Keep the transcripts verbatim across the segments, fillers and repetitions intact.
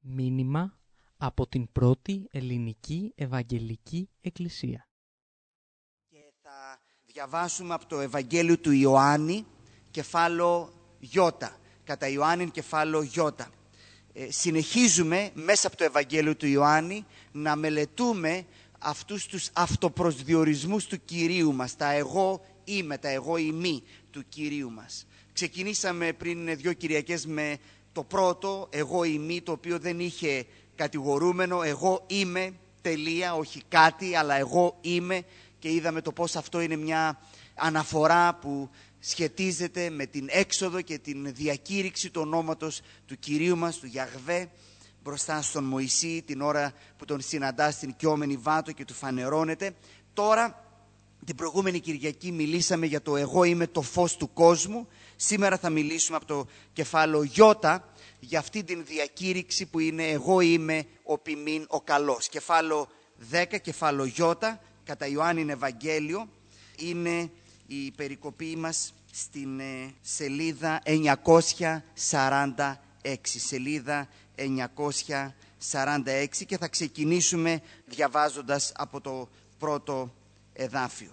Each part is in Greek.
Μήνυμα από την πρώτη ελληνική Ευαγγελική Εκκλησία. Και θα διαβάσουμε από το Ευαγγέλιο του Ιωάννη, κεφάλαιο Ι, κατά Ιωάννην κεφάλαιο Ι. Ε, συνεχίζουμε μέσα από το Ευαγγέλιο του Ιωάννη να μελετούμε αυτούς τους αυτοπροσδιορισμούς του Κυρίου μας, τα εγώ είμαι, τα εγώ ημί του Κυρίου μας. Ξεκινήσαμε πριν δύο Κυριακές με το πρώτο, εγώ ημί, το οποίο δεν είχε κατηγορούμενο, εγώ είμαι, τελεία, όχι κάτι, αλλά εγώ είμαι, και είδαμε το πώς αυτό είναι μια αναφορά που σχετίζεται με την έξοδο και την διακήρυξη του ονόματος του Κυρίου μας, του Γιαχβέ, μπροστά στον Μωυσή, την ώρα που τον συναντά στην Κιόμενη Βάτο και του φανερώνεται. Τώρα, την προηγούμενη Κυριακή μιλήσαμε για το εγώ είμαι το φως του κόσμου. Σήμερα θα μιλήσουμε από το κεφάλαιο Ι για αυτή την διακήρυξη που είναι εγώ είμαι ο ποιμήν ο καλός. Κεφάλαιο δέκα, κεφάλαιο Ι, κατά Ιωάννην Ευαγγέλιο, είναι η περικοπή μας στην ε, σελίδα εννιακόσια σαράντα έξι. Σελίδα εννιακόσια σαράντα έξι, και θα ξεκινήσουμε διαβάζοντας από το πρώτο εδάφιο.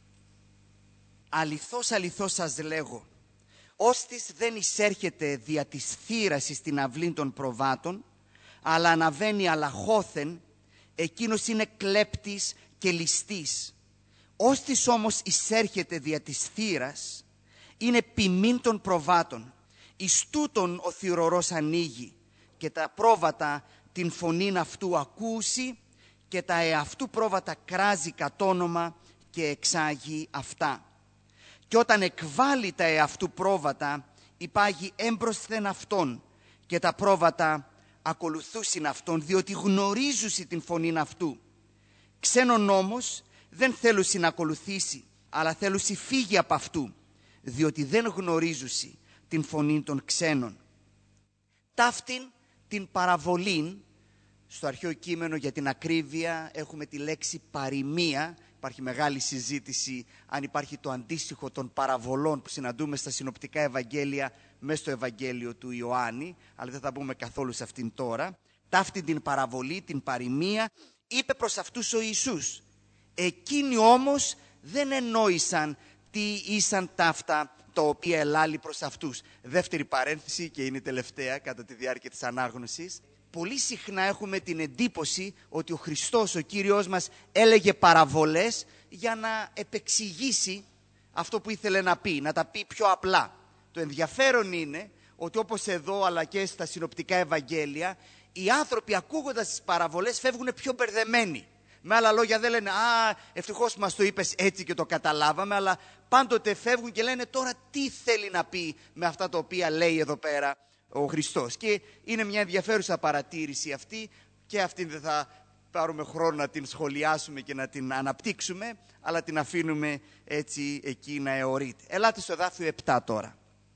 Αληθώς, αληθώς σας λέγω, όστις δεν εισέρχεται δια της θύρας στην αυλή των προβάτων, αλλά αναβαίνει αλαχώθεν, εκείνος είναι κλέπτης και ληστής. Όστις όμως εισέρχεται δια της θύρας, είναι ποιμήν των προβάτων. Εις τούτον ο θυρωρός ανοίγει, και τα πρόβατα την φωνήν αυτού ακούσει, και τα εαυτού πρόβατα κράζει κατ' όνομα και εξάγει αυτά. Και όταν εκβάλλει τα εαυτού πρόβατα, υπάγει έμπροσθεν αυτόν, και τα πρόβατα ακολουθούσιν αυτόν, διότι γνωρίζουσι την φωνήν αυτού. Ξένον όμως δεν θέλουσι να ακολουθήσει, αλλά θέλουσι φύγει από αυτού, διότι δεν γνωρίζουσι την φωνή των ξένων. Ταύτην την παραβολήν, στο αρχαίο κείμενο για την ακρίβεια έχουμε τη λέξη παροιμία. Υπάρχει μεγάλη συζήτηση αν υπάρχει το αντίστοιχο των παραβολών που συναντούμε στα συνοπτικά Ευαγγέλια μέσα στο Ευαγγέλιο του Ιωάννη, αλλά δεν θα μπούμε καθόλου σε αυτήν τώρα. Ταύτην την παραβολή, την παροιμία, είπε προς αυτούς ο Ιησούς. Εκείνοι όμως δεν εννόησαν τι ήσαν ταύτα τα οποία ελάλη προς αυτούς. Δεύτερη παρένθεση, και είναι η τελευταία κατά τη διάρκεια της ανάγνωσης. Πολύ συχνά έχουμε την εντύπωση ότι ο Χριστός, ο Κύριος μας, έλεγε παραβολές για να επεξηγήσει αυτό που ήθελε να πει, να τα πει πιο απλά. Το ενδιαφέρον είναι ότι όπως εδώ αλλά και στα συνοπτικά Ευαγγέλια, οι άνθρωποι ακούγοντας τις παραβολές φεύγουν πιο μπερδεμένοι. Με άλλα λόγια δεν λένε «Α, ευτυχώς μας το είπες έτσι και το καταλάβαμε», αλλά πάντοτε φεύγουν και λένε «Τώρα τι θέλει να πει με αυτά τα οποία λέει εδώ πέρα ο Χριστός». Και είναι μια ενδιαφέρουσα παρατήρηση αυτή, και αυτή δεν θα πάρουμε χρόνο να την σχολιάσουμε και να την αναπτύξουμε, αλλά την αφήνουμε έτσι εκεί να αιωρείται. Ελάτε στο εδάφιο επτά τώρα.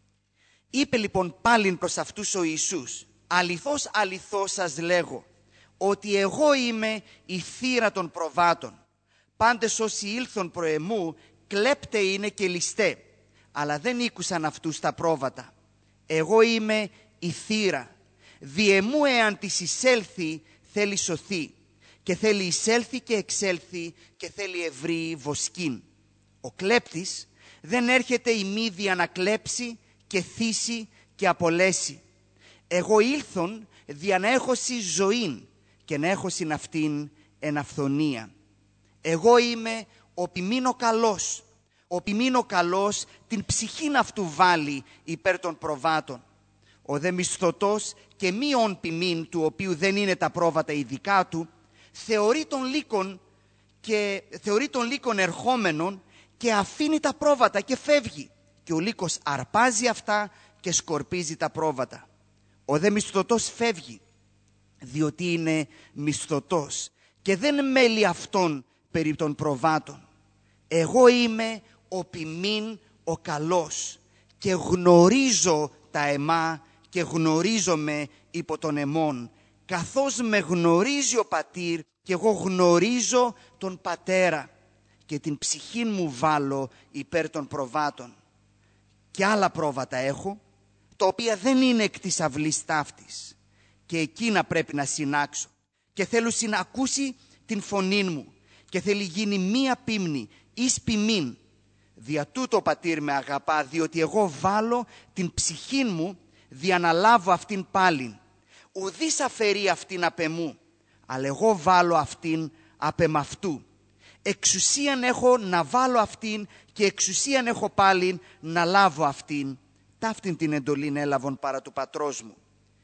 Είπε λοιπόν πάλιν προς αυτούς ο Ιησούς, αληθώς αληθώς σας λέγω, ότι εγώ είμαι η θύρα των προβάτων. Πάντες όσοι ήλθον προεμού, κλέπτε είναι και ληστέ, αλλά δεν ήκουσαν αυτούς τα πρόβατα. Εγώ είμαι η θύρα. Διεμού εάν της εισέλθει, θέλει σωθεί, και θέλει εισέλθει και εξέλθει, και θέλει ευρύ βοσκήν. Ο κλέπτης δεν έρχεται ημίδια να κλέψει και θύσει και απολέσει. Εγώ ήλθον δια να έχωση ζωήν, και να έχωσιν αυτήν εν αυθονία. Εγώ είμαι ο ποιμήν ο καλός. Ο ποιμήν ο καλός την ψυχήν αυτού βάλει υπέρ των προβάτων. Ο δε μισθωτός και μη ον ποιμήν, του οποίου δεν είναι τα πρόβατα ειδικά του, θεωρεί τον λύκον, και θεωρεί τον λύκον ερχόμενον και αφήνει τα πρόβατα και φεύγει. Και ο λύκος αρπάζει αυτά και σκορπίζει τα πρόβατα. Ο δε μισθωτός φεύγει, διότι είναι μισθωτός και δεν μέλει αυτόν περί των προβάτων. Εγώ είμαι ο ποιμήν ο καλός, και γνωρίζω τα αιμά και γνωρίζομαι υπό τον αιμών, καθώς με γνωρίζει ο πατήρ και εγώ γνωρίζω τον πατέρα, και την ψυχήν μου βάλω υπέρ των προβάτων. Και άλλα πρόβατα έχω, τα οποία δεν είναι εκ της αυλής ταύτης, και εκείνα πρέπει να συνάξω. Και θέλω να ακούσει την φωνή μου και θέλει γίνει μία πίμνη εις ποιμήν. Δια τούτο ο πατήρ με αγαπά, διότι εγώ βάλω την ψυχήν μου, διαναλάβω αυτήν πάλιν. Ουδής αφαιρεί αυτήν απ' εμού, αλλά εγώ βάλω αυτήν απ' εμαυτού. Εξουσίαν έχω να βάλω αυτήν και εξουσίαν έχω πάλιν να λάβω αυτήν. Ταύτην την εντολήν έλαβον παρά του πατρός μου.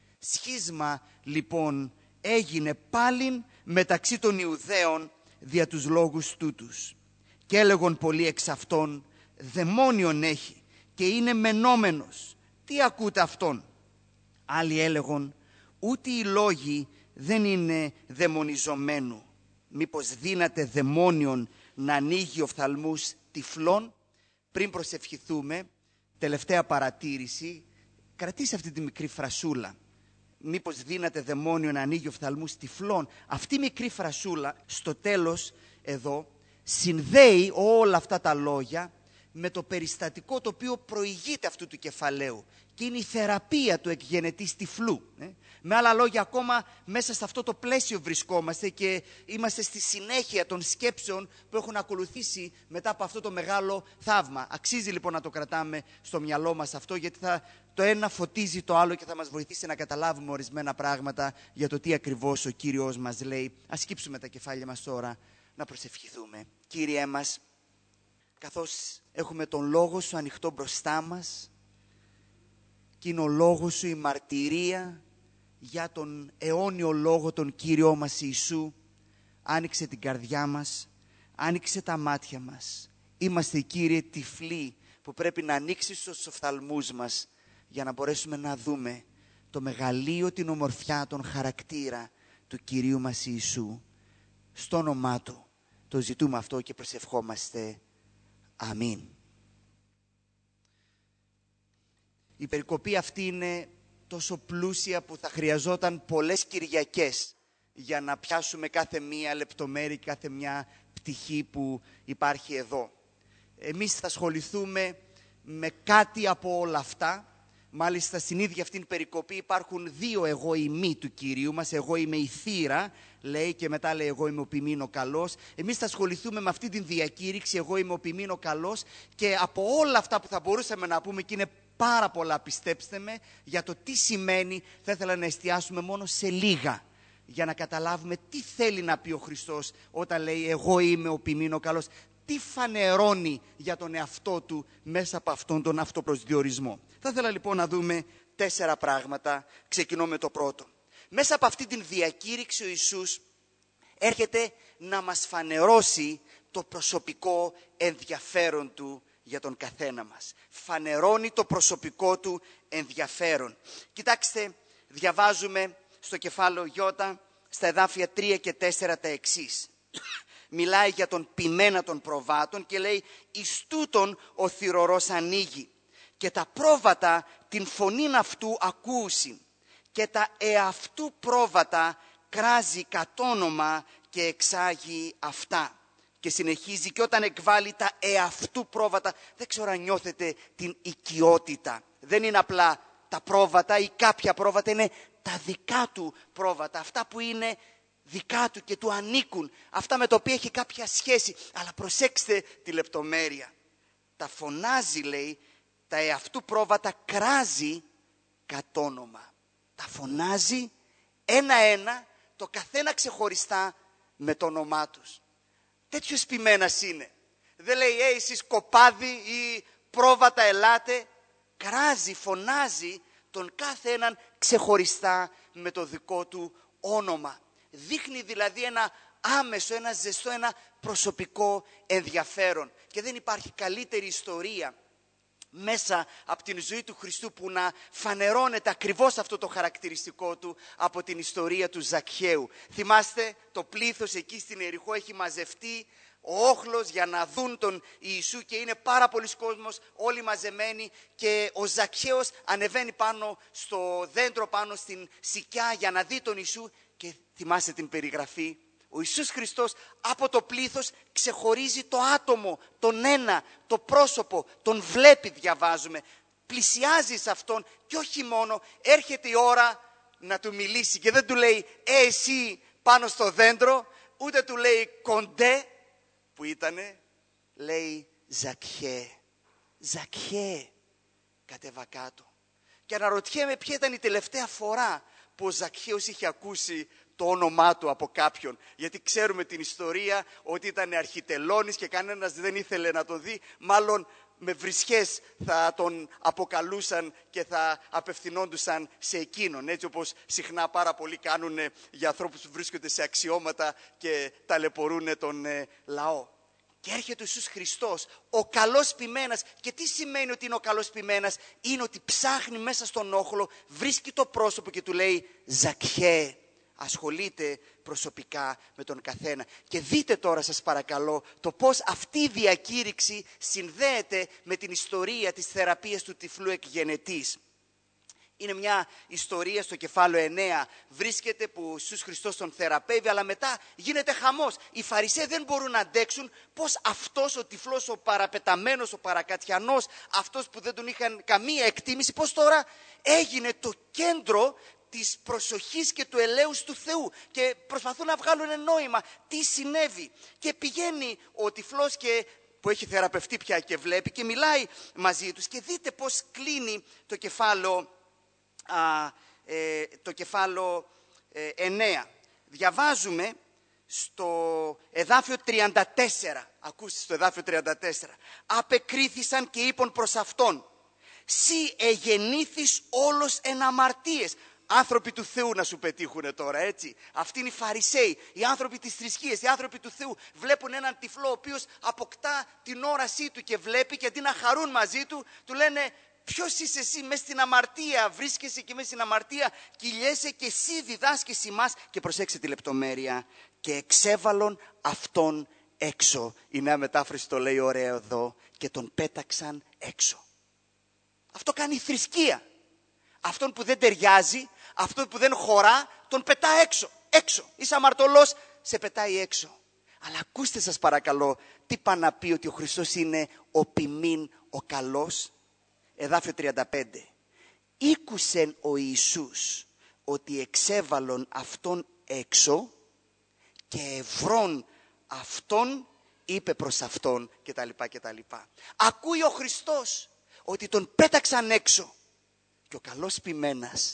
Σχίσμα λοιπόν έγινε πάλιν μεταξύ των Ιουδαίων δια τους λόγους τούτους. Και έλεγον πολλοί εξ αυτών, δαιμόνιον έχει και είναι μενόμενος. Τι ακούτε αυτόν? Άλλοι έλεγον, ούτε οι λόγοι δεν είναι δαιμονιζομένου. Μήπως δύναται δαιμόνιον να ανοίγει οφθαλμούς τυφλών? Πριν προσευχηθούμε, τελευταία παρατήρηση, κρατήστε αυτή τη μικρή φρασούλα. Μήπως δύναται δαιμόνιο να ανοίγει οφθαλμούς τυφλών? Αυτή η μικρή φρασούλα στο τέλος εδώ συνδέει όλα αυτά τα λόγια με το περιστατικό το οποίο προηγείται αυτού του κεφαλαίου και είναι η θεραπεία του εκγενετής τυφλού. Ε? Με άλλα λόγια, ακόμα μέσα σε αυτό το πλαίσιο βρισκόμαστε και είμαστε στη συνέχεια των σκέψεων που έχουν ακολουθήσει μετά από αυτό το μεγάλο θαύμα. Αξίζει λοιπόν να το κρατάμε στο μυαλό μας αυτό, γιατί θα, το ένα φωτίζει το άλλο και θα μας βοηθήσει να καταλάβουμε ορισμένα πράγματα για το τι ακριβώς ο Κύριος μας λέει. Ας σκύψουμε τα κεφάλια μας τώρα να προσευχηθούμε. Κύριέ μας, καθώς έχουμε τον Λόγο Σου ανοιχτό μπροστά μας και είναι ο Λόγος Σου η μαρτυρία για τον αιώνιο Λόγο, τον Κύριό μας Ιησού, άνοιξε την καρδιά μας, άνοιξε τα μάτια μας. Είμαστε, Κύριε, τυφλοί που πρέπει να ανοίξεις τους οφθαλμούς μας για να μπορέσουμε να δούμε το μεγαλείο, την ομορφιά, τον χαρακτήρα του Κυρίου μας Ιησού. Στο όνομά Του το ζητούμε αυτό και προσευχόμαστε. Αμήν. Η περικοπή αυτή είναι τόσο πλούσια που θα χρειαζόταν πολλές Κυριακές για να πιάσουμε κάθε μία λεπτομέρεια, κάθε μια πτυχή που υπάρχει εδώ. Εμείς θα ασχοληθούμε με κάτι από όλα αυτά. Μάλιστα στην ίδια αυτήν περικοπή υπάρχουν δύο εγώ ημί του Κυρίου μας. Εγώ είμαι η θύρα, λέει, και μετά λέει εγώ είμαι ο ποιμήν ο καλός. Εμείς θα ασχοληθούμε με αυτή την διακήρυξη, εγώ είμαι ο ποιμήν ο καλός, και από όλα αυτά που θα μπορούσαμε να πούμε, και είναι πάρα πολλά, πιστέψτε με, για το τι σημαίνει, θα ήθελα να εστιάσουμε μόνο σε λίγα για να καταλάβουμε τι θέλει να πει ο Χριστός όταν λέει εγώ είμαι ο ποιμήν ο καλός. Τι φανερώνει για τον εαυτό του μέσα από αυτόν τον αυτοπροσδιορισμό. Θα ήθελα λοιπόν να δούμε τέσσερα πράγματα. Ξεκινώ με το πρώτο. Μέσα από αυτή την διακήρυξη ο Ιησούς έρχεται να μας φανερώσει το προσωπικό ενδιαφέρον του για τον καθένα μας. Φανερώνει το προσωπικό του ενδιαφέρον. Κοιτάξτε, διαβάζουμε στο κεφάλαιο Ι, στα εδάφια τρία και τέσσερα τα εξής. Μιλάει για τον ποιμένα των προβάτων και λέει «Εις τούτον ο θυρωρός ανοίγει και τα πρόβατα την φωνήν αυτού ακούσιν και τα εαυτού πρόβατα κράζει κατ' όνομα και εξάγει αυτά». Και συνεχίζει και όταν εκβάλλει τα εαυτού πρόβατα, δεν ξέρω αν νιώθετε την οικειότητα. Δεν είναι απλά τα πρόβατα ή κάποια πρόβατα, είναι τα δικά του πρόβατα, αυτά που είναι δικά του και του ανήκουν, αυτά με τα οποία έχει κάποια σχέση. Αλλά προσέξτε τη λεπτομέρεια. Τα φωνάζει, λέει, τα εαυτού πρόβατα κράζει κατ' όνομα. Τα φωνάζει ένα-ένα, το καθένα ξεχωριστά με το όνομά τους. Τέτοιος ποιμένας είναι. Δεν λέει «Ε, εσείς κοπάδι» ή «πρόβατα ελάτε». Κράζει, φωνάζει τον κάθε έναν ξεχωριστά με το δικό του όνομα. Δείχνει δηλαδή ένα άμεσο, ένα ζεστό, ένα προσωπικό ενδιαφέρον. Και δεν υπάρχει καλύτερη ιστορία μέσα από την ζωή του Χριστού που να φανερώνεται ακριβώς αυτό το χαρακτηριστικό του από την ιστορία του Ζακχαίου. Θυμάστε, το πλήθος εκεί στην Ιεριχώ έχει μαζευτεί, ο όχλος για να δουν τον Ιησού, και είναι πάρα πολλοί κόσμος, όλοι μαζεμένοι, και ο Ζακχαίος ανεβαίνει πάνω στο δέντρο, πάνω στην σικιά για να δει τον Ιησού. Και θυμάστε την περιγραφή, ο Ιησούς Χριστός από το πλήθος ξεχωρίζει το άτομο, τον ένα, το πρόσωπο, τον βλέπει, διαβάζουμε, πλησιάζει σε αυτόν, και όχι μόνο, έρχεται η ώρα να του μιλήσει και δεν του λέει «Ε, εσύ πάνω στο δέντρο», ούτε του λέει «Κοντέ» που ήτανε, λέει «Ζακχέ, Ζακχέ, κατέβα κάτω». Και αναρωτιέμαι ποια ήταν η τελευταία φορά που ο Ζακχαίος είχε ακούσει το όνομά του από κάποιον. Γιατί ξέρουμε την ιστορία ότι ήταν αρχιτελώνης και κανένας δεν ήθελε να τον δει. Μάλλον με βρισχές θα τον αποκαλούσαν και θα απευθυνόντουσαν σε εκείνον. Έτσι όπως συχνά πάρα πολλοί κάνουν για ανθρώπους που βρίσκονται σε αξιώματα και ταλαιπωρούν τον ε, λαό. Και έρχεται ο Ιησούς Χριστός, ο καλός ποιμένας. Και τι σημαίνει ότι είναι ο καλός ποιμένας? Είναι ότι ψάχνει μέσα στον όχλο, βρίσκει το πρόσωπο και του λέει «Ζακχέ». Ασχολείται προσωπικά με τον καθένα. Και δείτε τώρα, σας παρακαλώ, το πώς αυτή η διακήρυξη συνδέεται με την ιστορία της θεραπείας του τυφλού εκγενετής. Είναι μια ιστορία στο κεφάλαιο εννέα, βρίσκεται που ο Ιησούς Χριστός τον θεραπεύει, αλλά μετά γίνεται χαμός. Οι Φαρισαίοι δεν μπορούν να αντέξουν πώς αυτός ο τυφλός, ο παραπεταμένος, ο παρακατιανός, αυτός που δεν τον είχαν καμία εκτίμηση, πώς τώρα έγινε το κέντρο της προσοχής και του ελέους του Θεού. Και προσπαθούν να βγάλουν νόημα τι συνέβη. Και πηγαίνει ο τυφλός και που έχει θεραπευτεί πια και βλέπει και μιλάει μαζί τους. Και δείτε πώς κλείνει το κεφάλαιο Α, ε, το κεφάλαιο ε, εννέα. Διαβάζουμε στο εδάφιο τριάντα τέσσερα. Ακούστε στο εδάφιο τριάντα τέσσερα. Απεκρίθησαν και είπαν προς αυτόν, «Συ εγεννήθης όλος εν αμαρτίες». Άνθρωποι του Θεού να σου πετύχουνε τώρα, έτσι. Αυτοί είναι οι Φαρισαίοι, οι άνθρωποι της θρησκείας, οι άνθρωποι του Θεού. Βλέπουν έναν τυφλό ο οποίος αποκτά την όρασή του και βλέπει, και αντί να χαρούν μαζί του, του λένε, «Ποιος είσαι εσύ, μες στην αμαρτία, βρίσκεσαι και μες στην αμαρτία, κυλιέσαι και εσύ διδάσκεις ημάς». Και προσέξτε τη λεπτομέρεια. «Και εξέβαλον αυτόν έξω». Η Νέα Μετάφραση το λέει ωραία εδώ. «Και τον πέταξαν έξω». Αυτό κάνει η θρησκεία. Αυτόν που δεν ταιριάζει, αυτόν που δεν χωρά, τον πετά έξω. Έξω. Είσαι αμαρτωλός, σε πετάει έξω. Αλλά ακούστε σας παρακαλώ, τι πάει να πει ότι ο Χριστός είναι ο ποιμήν, ο καλός. Εδάφιο τριάντα πέντε. «Ήκουσεν ο Ιησούς ότι εξέβαλον αυτόν έξω και ευρών αυτόν είπε προς αυτόν» κτλ. κτλ. Ακούει ο Χριστός ότι τον πέταξαν έξω. Και ο καλός ποιμένας,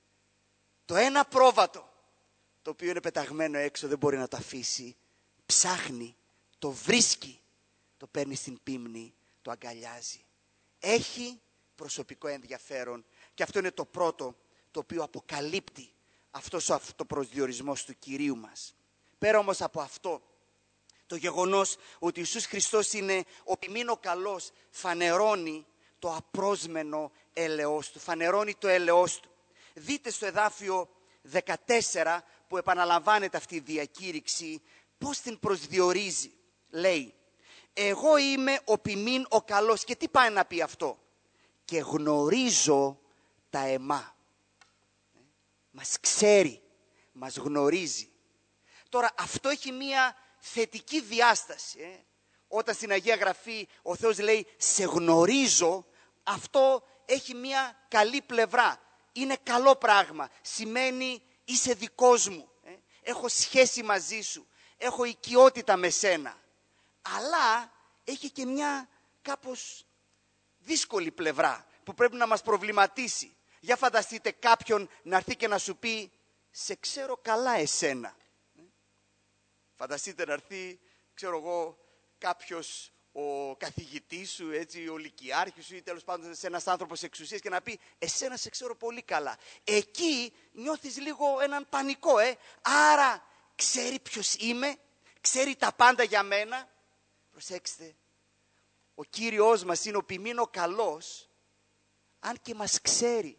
το ένα πρόβατο το οποίο είναι πεταγμένο έξω δεν μπορεί να το αφήσει. Ψάχνει, το βρίσκει, το παίρνει στην πίμνη, το αγκαλιάζει. Έχει προσωπικό ενδιαφέρον. Και αυτό είναι το πρώτο το οποίο αποκαλύπτει αυτός ο αυτοπροσδιορισμός του Κυρίου μας. Πέρα όμως από αυτό, το γεγονός ότι ο Ιησούς Χριστός είναι ο ποιμήν ο καλός φανερώνει το απρόσμενο έλεος του, φανερώνει το έλεος του. Δείτε στο εδάφιο δεκατέσσερα που επαναλαμβάνεται αυτή η διακήρυξη, πώς την προσδιορίζει. Λέει, «Εγώ είμαι ο ποιμήν ο καλός». Και τι πάει να πει αυτό? «Και γνωρίζω τα αιμά». Μας ξέρει, μας γνωρίζει. Τώρα αυτό έχει μία θετική διάσταση. Ε? Όταν στην Αγία Γραφή ο Θεός λέει «σε γνωρίζω», αυτό έχει μία καλή πλευρά. Είναι καλό πράγμα. Σημαίνει είσαι δικός μου. Ε? Έχω σχέση μαζί σου. Έχω οικειότητα με σένα. Αλλά έχει και μια κάπως δύσκολη πλευρά που πρέπει να μας προβληματίσει. Για φανταστείτε κάποιον να έρθει και να σου πει «σε ξέρω καλά εσένα». Φανταστείτε να έρθει, ξέρω εγώ, κάποιος ο καθηγητής σου, έτσι, ο λυκειάρχης σου ή τέλος πάντων σε ένας άνθρωπος εξουσίας και να πει «εσένα σε ξέρω πολύ καλά». Εκεί νιώθεις λίγο έναν πανικό, ε. Άρα ξέρει ποιος είμαι, ξέρει τα πάντα για μένα. Προσέξτε, ο Κύριος μας είναι ο ποιμήν ο καλός, αν και μας ξέρει.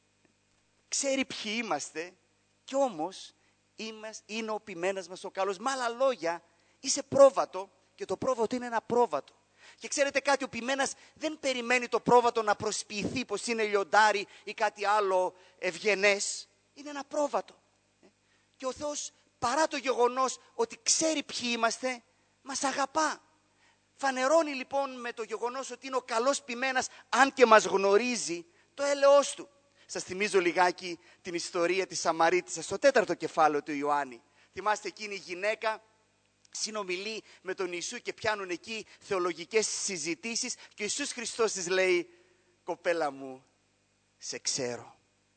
Ξέρει ποιοι είμαστε κι όμως είναι ο ποιμένας μας ο καλός. Με άλλα λόγια, είσαι πρόβατο και το πρόβατο είναι ένα πρόβατο. Και ξέρετε κάτι, ο ποιμένας δεν περιμένει το πρόβατο να προσποιηθεί πως είναι λιοντάρι ή κάτι άλλο ευγενές. Είναι ένα πρόβατο. Και ο Θεός, παρά το γεγονός ότι ξέρει ποιοι είμαστε, μας αγαπά. Φανερώνει λοιπόν με το γεγονός ότι είναι ο καλός ποιμένας, αν και μας γνωρίζει, το έλεος του. Σας θυμίζω λιγάκι την ιστορία της Σαμαρίτισσας, στο τέταρτο κεφάλαιο του Ιωάννη. Θυμάστε εκείνη η γυναίκα συνομιλεί με τον Ιησού και πιάνουν εκεί θεολογικές συζητήσεις και ο Ιησούς Χριστός της λέει, κοπέλα μου, σε ξέρω.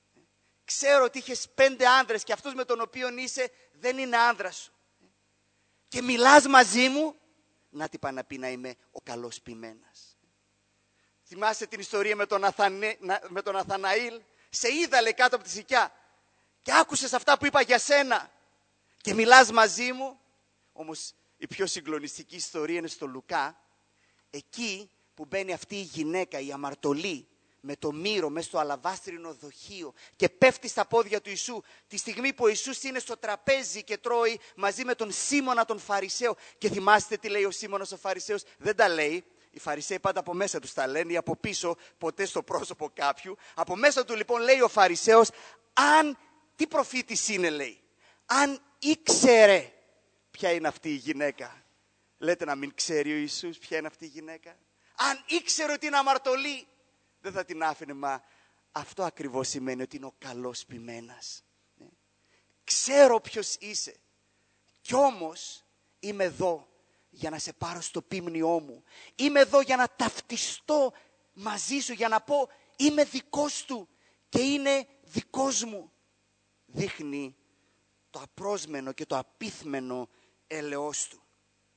Ξέρω ότι είχες πέντε άνδρες και αυτός με τον οποίο είσαι δεν είναι άνδρας σου. Και μιλάς μαζί μου, να τι πάει να πει να είμαι ο καλός ποιμένας. Θυμάστε την ιστορία με τον, Αθανε, με τον Αθαναήλ. Σε είδα, λέει, κάτω από τη σικιά και άκουσες αυτά που είπα για σένα και μιλάς μαζί μου. Όμως η πιο συγκλονιστική ιστορία είναι στο Λουκά, εκεί που μπαίνει αυτή η γυναίκα, η αμαρτωλή, με το μύρο μέσα στο αλαβάστρινο δοχείο και πέφτει στα πόδια του Ιησού τη στιγμή που ο Ιησούς είναι στο τραπέζι και τρώει μαζί με τον Σίμωνα τον Φαρισαίο. Και θυμάστε τι λέει ο Σίμωνας ο Φαρισαίος? Δεν τα λέει. Οι Φαρισαίοι πάντα από μέσα τους τα λένε ή από πίσω, ποτέ στο πρόσωπο κάποιου. Από μέσα του λοιπόν λέει ο Φαρισαίος, αν, τι προφήτης είναι, λέει, αν ήξερε ποια είναι αυτή η γυναίκα. Λέτε να μην ξέρει ο Ιησούς ποια είναι αυτή η γυναίκα? Αν ήξερε ότι είναι αμαρτωλή, δεν θα την άφηνε. Μα αυτό ακριβώς σημαίνει ότι είναι ο καλός ποιμένας. Ναι. Ξέρω ποιος είσαι κι όμως είμαι εδώ για να σε πάρω στο πίμνιό μου. Είμαι εδώ για να ταυτιστώ μαζί σου, για να πω είμαι δικός του και είναι δικός μου. Δείχνει το απρόσμενο και το απίθμενο έλεος του.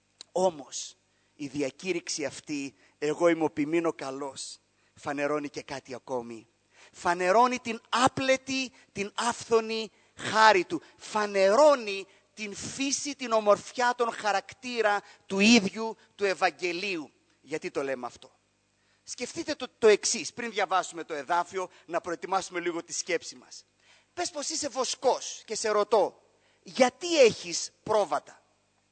Όμως η διακήρυξη αυτή, εγώ είμαι ο ποιμήνο καλός, φανερώνει και κάτι ακόμη. Φανερώνει την άπλετη, την άφθονη χάρη του. Φανερώνει την φύση, την ομορφιά, τον χαρακτήρα του ίδιου του Ευαγγελίου. Γιατί το λέμε αυτό? Σκεφτείτε το, το εξής, πριν διαβάσουμε το εδάφιο, να προετοιμάσουμε λίγο τη σκέψη μας. Πες πως είσαι βοσκός και σε ρωτώ, γιατί έχεις πρόβατα?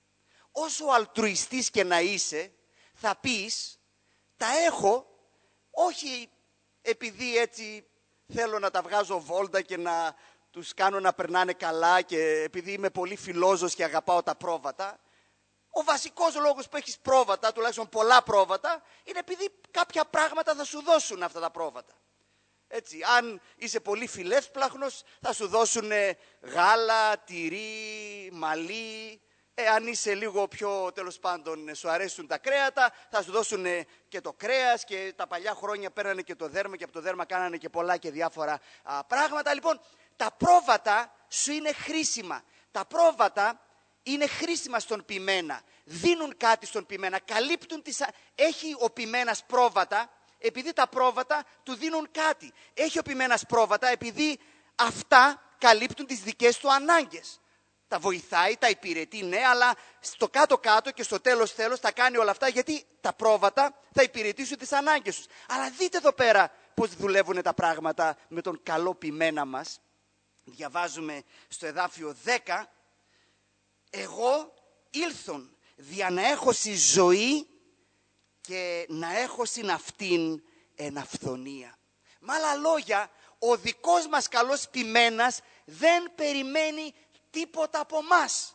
Όσο αλτρουιστής και να είσαι, θα πεις, τα έχω όχι επειδή έτσι θέλω να τα βγάζω βόλτα και να τους κάνω να περνάνε καλά και επειδή είμαι πολύ φιλόζος και αγαπάω τα πρόβατα. Ο βασικός λόγος που έχεις πρόβατα, τουλάχιστον πολλά πρόβατα, είναι επειδή κάποια πράγματα θα σου δώσουν αυτά τα πρόβατα. Έτσι, αν είσαι πολύ φιλεύσπλαχνος, θα σου δώσουν γάλα, τυρί, μαλλί. Ε, αν είσαι λίγο πιο, τέλος πάντων, σου αρέσουν τα κρέατα, θα σου δώσουν και το κρέας και τα παλιά χρόνια παίρνανε και το δέρμα και από το δέρμα κάνανε και πολλά και διάφορα α, πράγματα. Λοιπόν, τα πρόβατα σου είναι χρήσιμα. Τα πρόβατα είναι χρήσιμα στον ποιμένα. Δίνουν κάτι στον ποιμένα, καλύπτουν τις... Έχει ο ποιμένας πρόβατα, επειδή τα πρόβατα του δίνουν κάτι. Έχει ο ποιμένας πρόβατα, επειδή αυτά καλύπτουν τις δικές του ανάγκες. Τα βοηθάει, τα υπηρετεί, ναι, αλλά στο κάτω-κάτω και στο τέλος-τέλος θα κάνει όλα αυτά, γιατί τα πρόβατα θα υπηρετήσουν τις ανάγκες τους. Αλλά δείτε εδώ πέρα πώς δουλεύουν τα πράγματα με τον καλό ποιμένα μας. Διαβάζουμε στο εδάφιο δέκα, εγώ ήλθον δια να έχω στη ζωή και να έχω συν αυτήν εν αυθονία. Με άλλα λόγια, ο δικός μας καλός ποιμένας δεν περιμένει τίποτα από μας.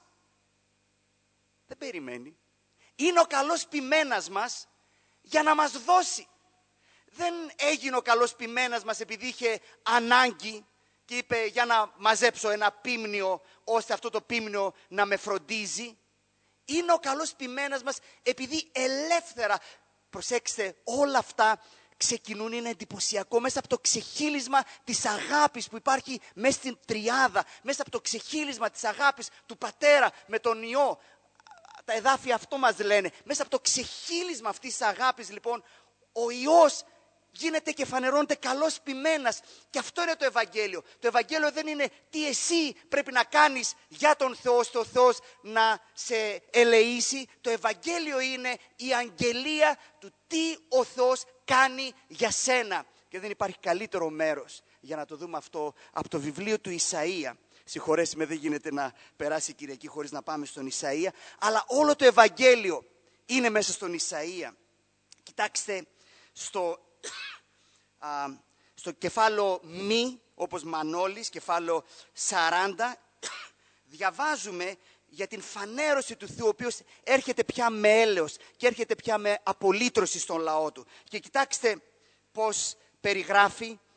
Δεν περιμένει. Είναι ο καλός ποιμένας μας για να μας δώσει. Δεν έγινε ο καλός ποιμένας μας επειδή είχε ανάγκη και είπε για να μαζέψω ένα πίμνιο ώστε αυτό το πίμνιο να με φροντίζει. Είναι ο καλός ποιμένας μας επειδή ελεύθερα, προσέξτε, όλα αυτά ξεκινούν, είναι εντυπωσιακό, μέσα από το ξεχύλισμα της αγάπης που υπάρχει μέσα στην τριάδα, μέσα από το ξεχύλισμα της αγάπης του Πατέρα με τον Υιό. Τα εδάφια αυτό μας λένε. Μέσα από το ξεχύλισμα αυτής της αγάπης, λοιπόν, ο Υιός γίνεται και φανερώνεται καλός ποιμένας. Και αυτό είναι το Ευαγγέλιο. Το Ευαγγέλιο δεν είναι τι εσύ πρέπει να κάνεις για τον Θεό, ώστε ο Θεός να σε ελεήσει. Το Ευαγγέλιο είναι η αγγελία του τι ο Θεός κάνει για σένα. Και δεν υπάρχει καλύτερο μέρος για να το δούμε αυτό από το βιβλίο του Ισαΐα. Συγχωρέστε με, δεν γίνεται να περάσει η Κυριακή χωρίς να πάμε στον Ισαΐα. Αλλά όλο το Ευαγγέλιο είναι μέσα στον Ισαΐα. Κοιτάξτε, στο, α, στο κεφάλαιο μη, όπως Μανώλης, κεφάλαιο σαράντα, διαβάζουμε για την φανέρωση του Θεού, ο οποίος έρχεται πια με έλεος και έρχεται πια με απολύτρωση στον λαό του. Και κοιτάξτε πώς περιγράφει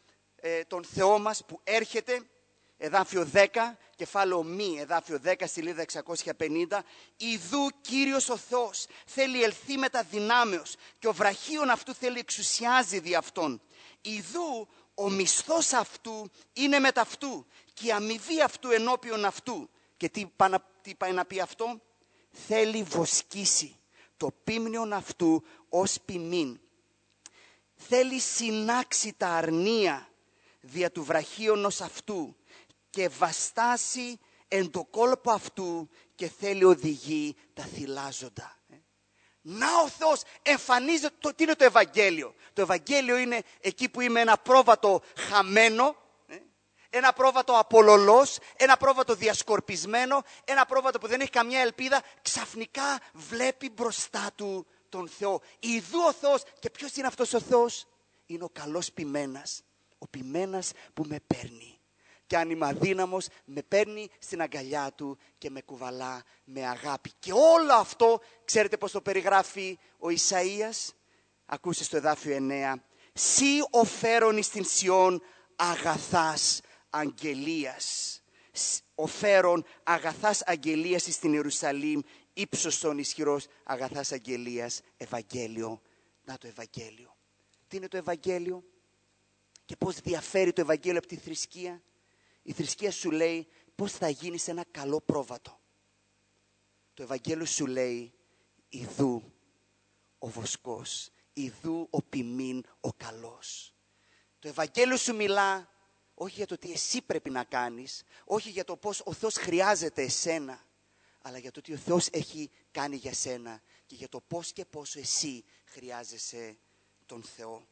ε, τον Θεό μας που έρχεται, εδάφιο δέκα, κεφάλαιο μη, εδάφιο δέκα, σελίδα εξακόσια πενήντα. Ιδού Κύριος ο Θεός θέλει ελθεί με τα δυνάμεως και ο βραχίων αυτού θέλει εξουσιάζει δι' αυτόν. Ιδού ο μισθός αυτού είναι μετ' αυτού και η αμοιβή αυτού ενώπιον αυτού. Και τι, πά, τι πάει να πει αυτό? Θέλει βοσκήσει το πίμνιον αυτού ως ποιμήν. Θέλει συνάξει τα αρνία δια του βραχίωνος αυτού και βαστάσει εν το κόλπο αυτού και θέλει οδηγεί τα θυλάζοντα. Να ο Θεός εμφανίζεται. Το, τι είναι το Ευαγγέλιο? Το Ευαγγέλιο είναι εκεί που είμαι ένα πρόβατο χαμένο, ένα πρόβατο απολωλός, ένα πρόβατο διασκορπισμένο, ένα πρόβατο που δεν έχει καμιά ελπίδα, ξαφνικά βλέπει μπροστά του τον Θεό. Ιδού ο Θεός. Και ποιος είναι αυτός ο Θεός? Είναι ο καλός ποιμένας. Ο ποιμένας που με παίρνει. Και αν είμαι αδύναμος, με παίρνει στην αγκαλιά του και με κουβαλά με αγάπη. Και όλο αυτό, ξέρετε πώς το περιγράφει ο Ισαΐας? Ακούστε στο εδάφιο εννέα. Σύ οφέρον εις την Σιών αγαθάς αγγελίας. Οφέρον αγαθάς αγγελίας εις την Ιερουσαλήμ, ύψωστον ισχυρός αγαθάς αγγελίας. Ευαγγέλιο. Να το Ευαγγέλιο. Τι είναι το Ευαγγέλιο? Και πώς διαφέρει το Ευαγγέλιο από τη θρησκεία? Η θρησκεία σου λέει πώς θα γίνεις ένα καλό πρόβατο. Το Ευαγγέλιο σου λέει ιδού ο βοσκός, ιδού ο ποιμήν ο καλός. Το Ευαγγέλιο σου μιλά όχι για το τι εσύ πρέπει να κάνεις, όχι για το πώς ο Θεός χρειάζεται εσένα, αλλά για το τι ο Θεός έχει κάνει για σένα και για το πώς και πόσο εσύ χρειάζεσαι τον Θεό.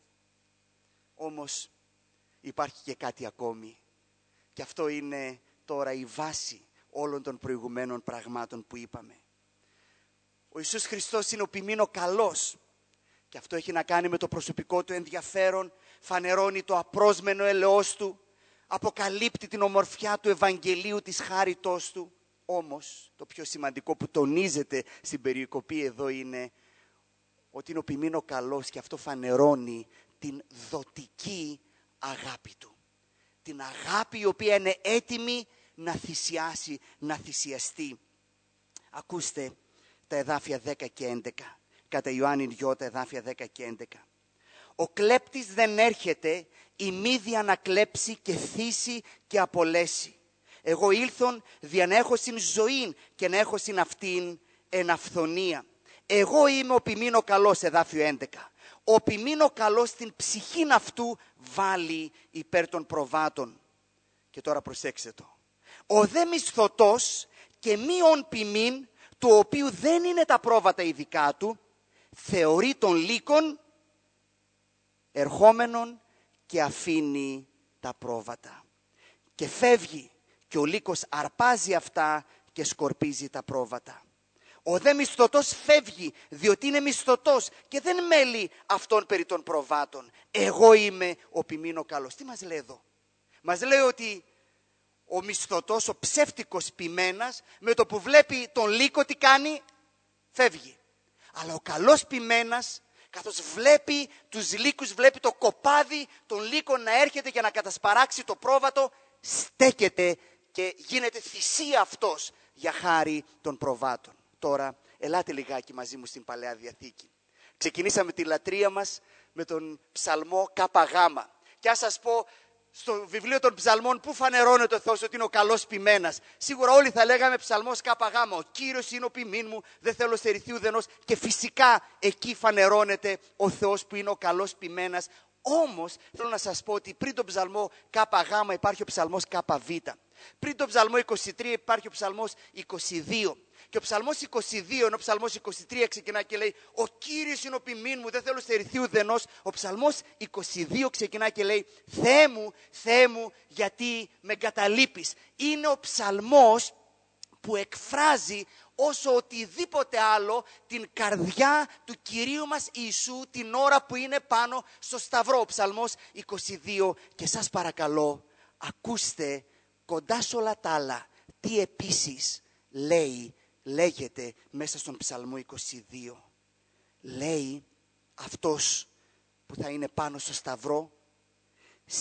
Όμως υπάρχει και κάτι ακόμη. Και αυτό είναι τώρα η βάση όλων των προηγουμένων πραγμάτων που είπαμε. Ο Ιησούς Χριστός είναι ο ποιμήν ο καλός. Και αυτό έχει να κάνει με το προσωπικό του ενδιαφέρον. Φανερώνει το απρόσμενο ελεός του. Αποκαλύπτει την ομορφιά του Ευαγγελίου της χάριτός του. Όμως το πιο σημαντικό που τονίζεται στην περικοπή εδώ είναι ότι είναι ο ποιμήν ο καλός και αυτό φανερώνει την δοτική αγάπη του. Την αγάπη η οποία είναι έτοιμη να θυσιάσει, να θυσιαστεί. Ακούστε τα εδάφια δέκα και έντεκα. Κατά Ιωάννη δυο, τα εδάφια δέκα και έντεκα. Ο κλέπτης δεν έρχεται ημίδια να κλέψει και θύσει και απολέσει. Εγώ ήλθον δια να έχω συν ζωήν και να έχω συν αυτήν εν αυθονία. Εγώ είμαι ο ποιμήν ο καλός, εδάφιο έντεκα. Ο ποιμήν ο καλός την ψυχήν αυτού βάλει υπέρ των προβάτων. Και τώρα προσέξτε το. Ο δε μισθωτός και μείον ποιμήν, του οποίου δεν είναι τα πρόβατα οι δικά του, θεωρεί τον λύκον ερχόμενον και αφήνει τα πρόβατα. Και φεύγει και ο λύκος αρπάζει αυτά και σκορπίζει τα πρόβατα. Ο δε μισθωτός φεύγει, διότι είναι μισθωτός και δεν μέλει αυτόν περί των προβάτων. Εγώ είμαι ο ποιμήν ο καλός. Τι μας λέει εδώ? Μας λέει ότι ο μισθωτός, ο ψεύτικος ποιμένας, με το που βλέπει τον λύκο τι κάνει? Φεύγει. Αλλά ο καλός ποιμένας, καθώς βλέπει τους λύκους, βλέπει το κοπάδι των λύκων να έρχεται για να κατασπαράξει το πρόβατο, στέκεται και γίνεται θυσία αυτός για χάρη των προβάτων. Τώρα, ελάτε λιγάκι μαζί μου στην Παλαιά Διαθήκη. Ξεκινήσαμε τη λατρεία μας με τον ψαλμό ΚΓ. Και ας σας πω, στο βιβλίο των ψαλμών πού φανερώνεται ο Θεός ότι είναι ο καλός ποιμένας? Σίγουρα όλοι θα λέγαμε ψαλμός ΚΓ. Ο Κύριος είναι ο ποιμήν μου, δεν θέλω στερηθεί ουδενός. Και φυσικά εκεί φανερώνεται ο Θεός που είναι ο καλός ποιμένας. Όμως θέλω να σας πω ότι πριν τον ψαλμό ΚΓ υπάρχει ο ψαλμός ΚΒ. Πριν τον ψαλμό είκοσι τρία υπάρχει ο ψαλμός είκοσι δύο. Και ο ψαλμός είκοσι δύο, ενώ ο ψαλμός είκοσι τρία ξεκινά και λέει «Ο Κύριος είναι ο ποιμήν μου, δεν θέλω στερηθεί ουδενός». Ο ψαλμός είκοσι δύο ξεκινά και λέει «Θεέ μου, Θεέ μου, γιατί με εγκαταλείπεις». Είναι ο ψαλμός που εκφράζει όσο οτιδήποτε άλλο την καρδιά του Κυρίου μας Ιησού την ώρα που είναι πάνω στο σταυρό. Ο ψαλμός είκοσι δύο. Και σας παρακαλώ, ακούστε κοντά σε όλα τα άλλα τι επίσης λέει, λέγεται μέσα στον ψαλμό είκοσι δύο. Λέει αυτός που θα είναι πάνω στο σταυρό,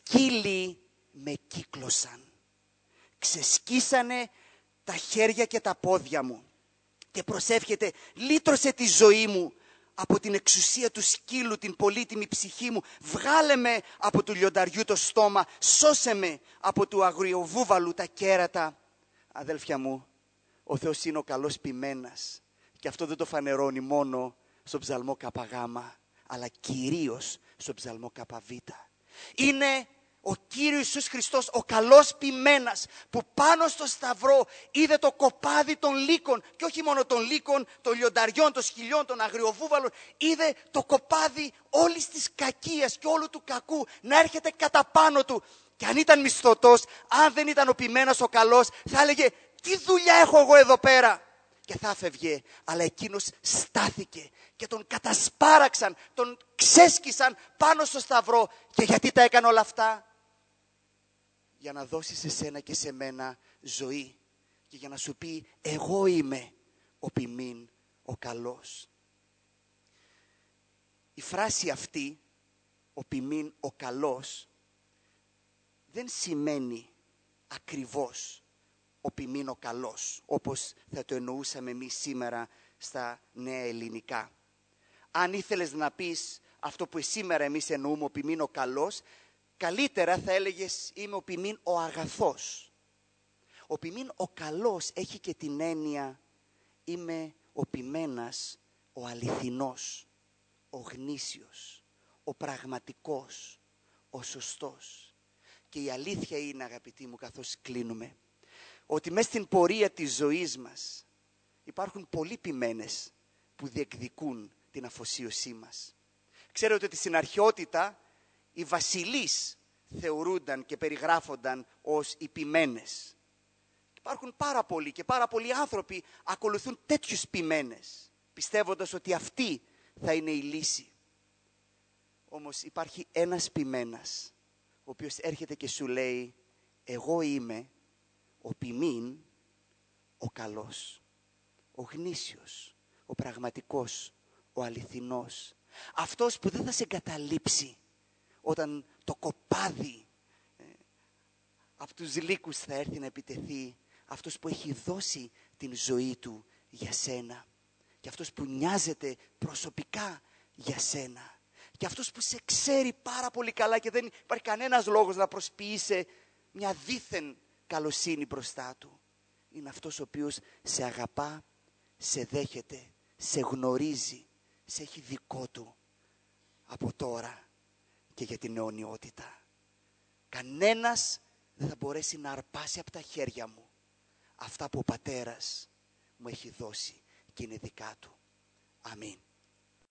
σκύλοι με κύκλωσαν. Ξεσκίσανε τα χέρια και τα πόδια μου. Και προσεύχεται, λύτρωσε τη ζωή μου από την εξουσία του σκύλου, την πολύτιμη ψυχή μου. Βγάλε με από του λιονταριού το στόμα. Σώσε με από του αγριοβούβαλου τα κέρατα. Αδέλφια μου, ο Θεός είναι ο καλός ποιμένας. Και αυτό δεν το φανερώνει μόνο στο ψαλμό Καπαγάμα, αλλά κυρίως στο ψαλμό Καπαβίτα. Είναι ο Κύριος Ιησούς Χριστός, ο καλός ποιμένας, που πάνω στο σταυρό είδε το κοπάδι των λύκων, και όχι μόνο των λύκων, των λιονταριών, των σκυλιών, των αγριοβούβαλων. Είδε το κοπάδι όλης της κακίας και όλου του κακού να έρχεται κατά πάνω του. Και αν ήταν μισθωτός, αν δεν ήταν ο ποιμένας ο καλός, θα έλεγε, τι δουλειά έχω εγώ εδώ πέρα? Και θα έφευγε. Αλλά εκείνος στάθηκε και τον κατασπάραξαν, τον ξέσκισαν πάνω στο σταυρό. Και γιατί τα έκανε όλα αυτά? Για να δώσει σε σένα και σε μένα ζωή. Και για να σου πει, εγώ είμαι ο ποιμήν, ο καλός. Η φράση αυτή, ο ποιμήν, ο καλός, δεν σημαίνει ακριβώς ο ποιμήν ο καλός, όπως θα το εννοούσαμε εμείς σήμερα στα νέα ελληνικά. Αν ήθελες να πεις αυτό που σήμερα εμείς εννοούμε ο ποιμήν ο καλός, καλύτερα θα έλεγες είμαι ο ποιμήν ο αγαθός. Ο ποιμήν ο καλός έχει και την έννοια είμαι ο ποιμένας, ο αληθινός, ο γνήσιος, ο πραγματικός, ο σωστός. Και η αλήθεια είναι, αγαπητοί μου, καθώς κλείνουμε, ότι μέσα στην πορεία της ζωής μας υπάρχουν πολλοί ποιμένες που διεκδικούν την αφοσίωσή μας. Ξέρετε ότι στην αρχαιότητα οι βασιλείς θεωρούνταν και περιγράφονταν ως οι ποιμένες. Υπάρχουν πάρα πολλοί και πάρα πολλοί άνθρωποι ακολουθούν τέτοιους ποιμένες, πιστεύοντας ότι αυτή θα είναι η λύση. Όμως υπάρχει ένας ποιμένας, ο οποίος έρχεται και σου λέει, εγώ είμαι ο ποιμήν, ο καλός, ο γνήσιος, ο πραγματικός, ο αληθινός. Αυτός που δεν θα σε εγκαταλείψει όταν το κοπάδι ε, από τους λύκους θα έρθει να επιτεθεί. Αυτός που έχει δώσει την ζωή του για σένα. Και αυτός που νοιάζεται προσωπικά για σένα. Και αυτός που σε ξέρει πάρα πολύ καλά και δεν υπάρχει κανένας λόγος να προσποιείσαι μια δίθεν καλοσύνη μπροστά του. Είναι αυτός ο οποίος σε αγαπά, σε δέχεται, σε γνωρίζει, σε έχει δικό του από τώρα και για την αιωνιότητα. Κανένας δεν θα μπορέσει να αρπάσει από τα χέρια μου αυτά που ο Πατέρας μου έχει δώσει και είναι δικά του. Αμήν.